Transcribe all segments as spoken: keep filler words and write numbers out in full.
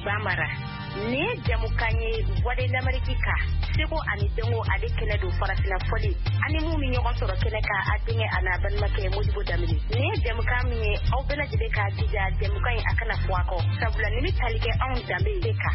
Bamara ne jamukanye wade l'Amerika seko ani dengo ade kene do farafina foli ani mu mi nyogon soro kene ka adinge ana ban make Modibo Damini ne jamukanye au bena jide ka dija jamukanye akana fuako sabula ni talike on dambe deka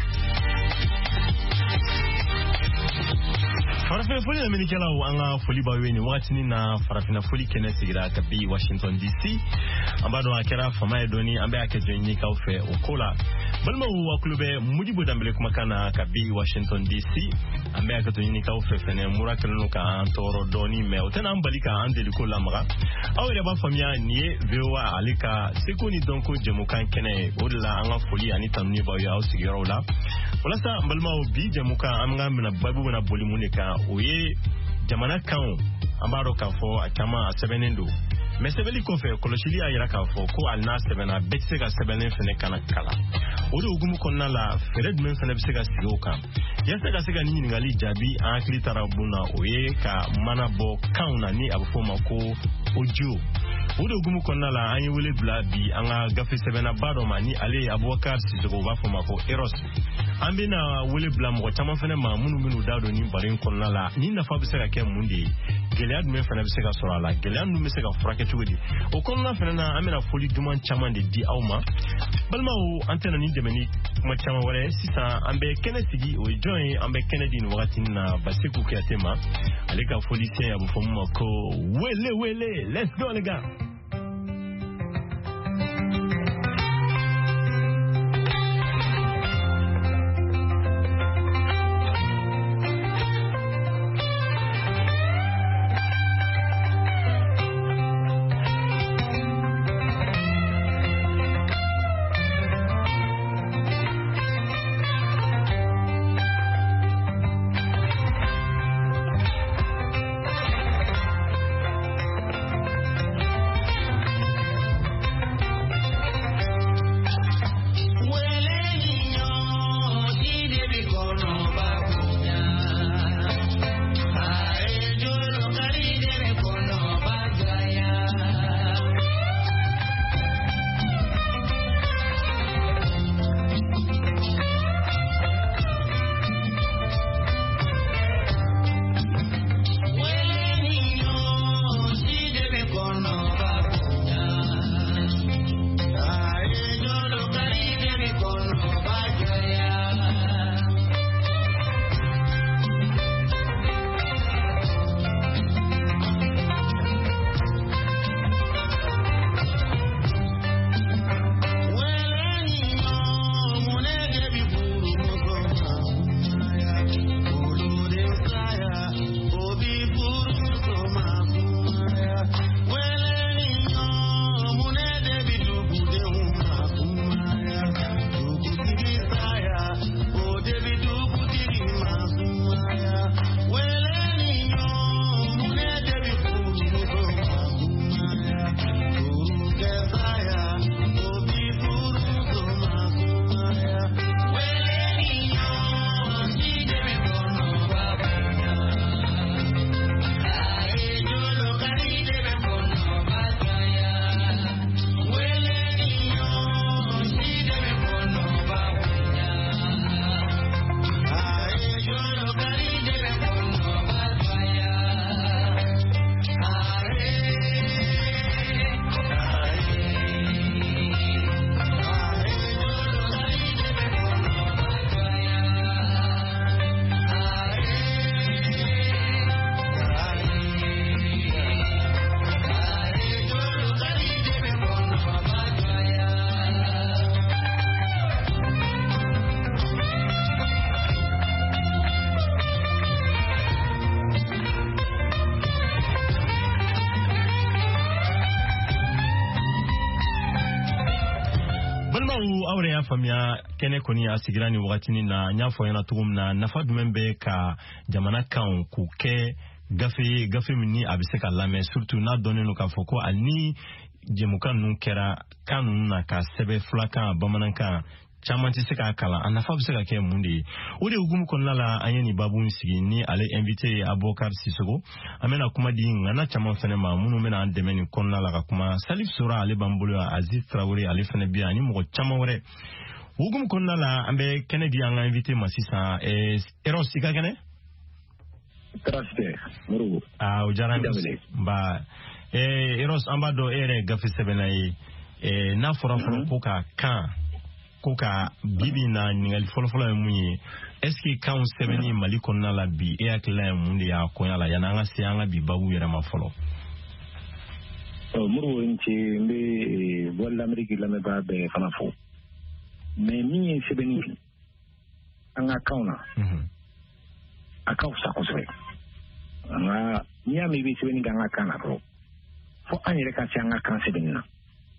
farafina foli Amerika la anga foli bawe ni watini na farafina foli kene sigira kabi Washington D C ambado akera fama edoni ambe akejenyi ka ofe okola balma wa klube Modibo Dambe kuma kana kabi Washington D C ambe akatonyi ka ofe fene murakelo ka antoro doni me otena ambalika andeli ko lamra awere ba famia nie vewa alika sekoni donko jemukan kene odla anga foli ani tanni ba ya osigiro la wala sa balma bi jemuka amga mina babu na bolimunika oye jamana kan ambaro ka fo akama asebenendo mesebeli ko fe koloshili ayira ka fo ko alna sebena betse ga sebelen fene kana kala odo ugumu konna la fered men fene bisega siyoka yasa ga sega ni ngali jabi akli tarabuna oye ka manabo kauna ni abufoma ko ojo odo ugumu konna la anyi wele bla bi anga gafe sebena bado mani ale abubakar sizogo ba foma ko eros ambina wele bla mo chama fene ma munu munu dado ni barin konna la ni na fa bisega ke mundi gelead men fene bisega sorala gelead nu bisega frake tugudi o konna fene na amina foli duman chama de di awma balma o antena ni demeni kuma chama wale sisa ambe kenetigi o join ambe kennedy ni wakati na basiku kiatema alika foli se abufomu ko wele wele let's go lega. awre ya famia kene koni asigirani wakati na nyafo yana tugumna nafadu membe ka jamana kan ku ke gafe gafe mini abiseka lame surtout na donné no ka foko ani jemukan nun kera kanun na ka sebe flaka bamananka chamanti seka kala anafa biseka ke mundi ode ugumu konala anyeni babu nsigi ni ale invité Abokar Sissogo amena kuma di ngana chaman fene ma munu mena andemeni konala ka kuma Salif Sura ale bambulu Aziz Traoré ale fene biya ni mo chama wore Wugum konna la ambe Kennedy anga invité ma sisa e Eros sika kene Traste muru ah o jaran ba e Eros ambado ere gafi sebenai e na fora fora koka kan koka bibi na ningali folo folo munyi est ce que kan sebeni mali konna la bi e akla mundi ya konya la yana nga se anga bi babu yera ma folo muru nti mbe wala Amerika la me ba be fana fo mais mi sebeni anga kauna mhm akaw sa ko sebe anga mi ami bi sebeni anga kana ro fo anyere ka anga kan sebeni na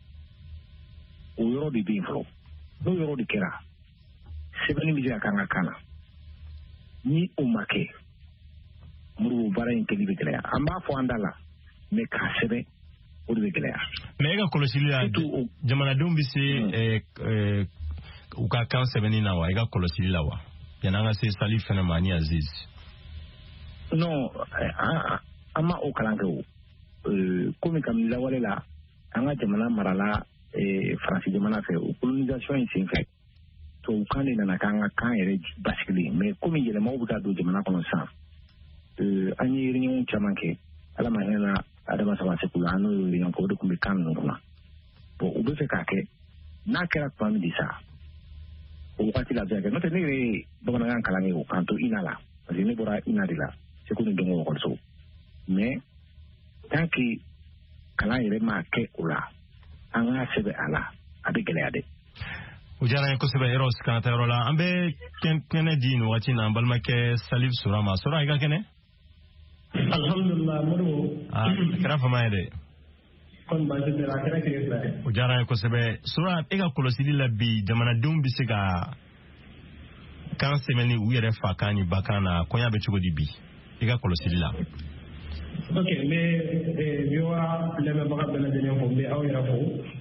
o yoro di bi fo no yoro di kera sebeni bi anga kana ni umake muru bara in keli betelea amba fo andala me ka sebe o de betelea me ga kolosili jamana dumbi se eh uka kan sebeni na wa ega kolosili la wa yananga se Salif fena mani Aziz no ama o kalanke o komi kam la wala la anga jamana marala e France jamana fe o colonisation in sin fait to ukande na kanga kan ere basically mais komi yele mo buta do jamana kono sa euh anyi réunion chamanke ala ma hela adama sama se kula no réunion ko do kumbe kan no na bo ube fe kake na kera pam di sa wakati la jaga note ni bana ngan kala ngi kanto inala parce ni bora inadila se ko ni dongo ko so mais tanki kala yele ma ke ula anga sebe ala abi gele ade ujara ko sebe Eros kana tarola ambe ken Kennedy no wati na balma ke Salif Surama sura ga kene alhamdulillah muru ah kara fama ede kon ba je dara kera kere la ujara ko sebe sura e ga kolosili la bi jamana dum bi se ga kan semeni uyere fa kani bakana konya be chugo di bi e ga kolosili la ok mais eh biwa le me baga bela dene ko be aw yara fo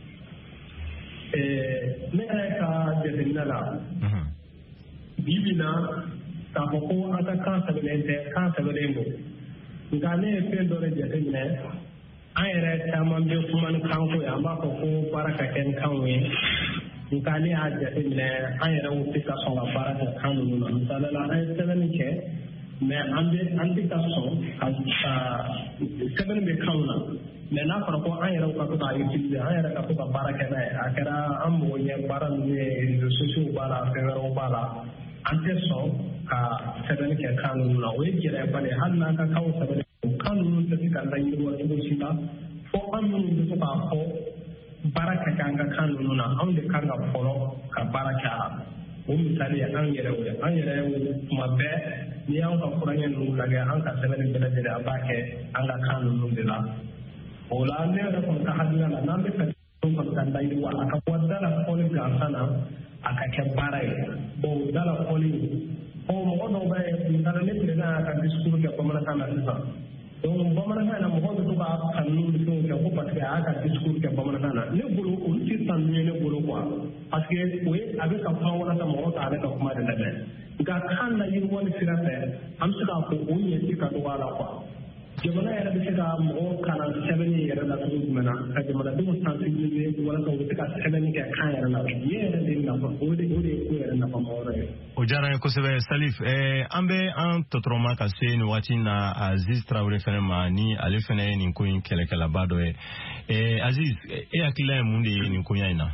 eh me ka de dinala mhm bibina ta ko ata kan sabelente kan sabelengo ngane pe do re je ne ayere taman be kuma kan ko ya ba ko baraka ken kanwe ngane a je ne ayere wuti ka so baraka kan no no sala ay seven ke mais ande ande ka so a seven be kauna mais na fara ko ayere ko ko ta yi ayere ka ko baraka na akara ambo ye baran ne social bala fero bala ante so ka seven ke kanu no we jere bale hanna ka kawo seven kanu da suka rayu wato shi ba ko an mun da suka ko baraka kan ga kanu nuna an da kan ga foro ka baraka o misali an yere wo an yere wo kuma be ni an ka kuranya nu laga an ka seven bela da abake an ga kanu nun da o la ne da ko ka hadina na nan da ko kan dai wa aka wadda la ko ga sana aka ke barai o dala ko ni o mo no ba ni dala ne da ka diskuru ke ko mana kana sa donc bamanankan na mɔgɔ bɛ to ka kanu ni fɛnw kɛ ko parce que a y'a ka discours kɛ bamanankan na ne bolo olu ti san ye ne bolo quoi parce que o ye a bɛ ka fan walasa mɔgɔ ta ale ka kuma de lamɛn nka kan na yiriwali sira fɛ an bɛ se k'a fɔ o ɲɛ ti ka dɔgɔ a la quoi jamana yɛrɛ bɛ se ka mɔgɔ kalan sɛbɛnni yɛrɛ la cogo jumɛn na ka jamanadenw sensibiliser walasa u bɛ se ka sɛbɛnni kɛ kan yɛrɛ la nin yɛrɛ de nafa o de o de ye ko yɛrɛ nafa ma yɔrɔ ye. o diyara n ye kosɛbɛ Salif eh, an bɛ an tɔtɔrɔma ka se nin waati na Aziz Traore fɛnɛ ma ni ale fɛnɛ ye nin ko in kɛlɛkɛlaba dɔ ye eh, Aziz e hakilila ye mun de ye nin koɲa in na.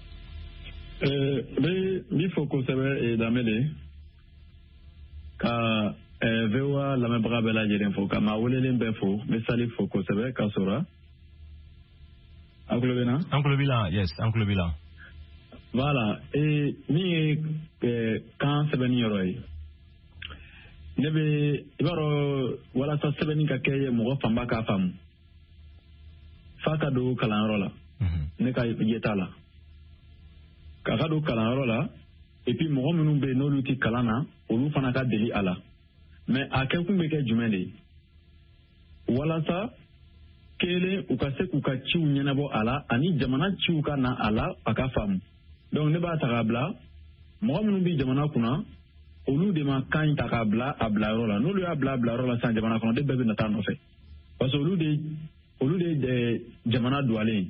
n bɛ min fɔ kosɛbɛ Danbele ka v o a lamɛnbaga bɛɛ lajɛlen fo ka maa welelen bɛɛ fo n bɛ Salif fo kosɛbɛ ka sɔrɔ an tulo bɛ na. an tulo b'i la yes an tulo b'i la. voilà ee min ye kan sɛbɛnni yɔrɔ ye ne bɛ i b'a dɔn walasa sɛbɛnni ka kɛ mɔgɔ fanba k'a faamu f'a ka don kalanyɔrɔ la ne ka ye t'a la k'a ka don kalanyɔrɔ la et puis mɔgɔ minnu bɛ yen n'olu tɛ kalan na olu fana ka deli a la mais a kɛkun bɛ kɛ jumɛn de ye walasa kelen u ka se k'u ka ciw ɲɛnabɔ a la ani jamana ciw ka na a la a ka faamu donc ne b'a ta k'a bila mɔgɔ minnu bɛ jamana kunna olu de ma kan ta k'a bila a bilayɔrɔ la n'olu y'a bila a bilayɔrɔ la sisan jamana kɔnɔden bɛɛ bɛ na taa nɔfɛ parce que olu de olu de ye jamana duwalen ye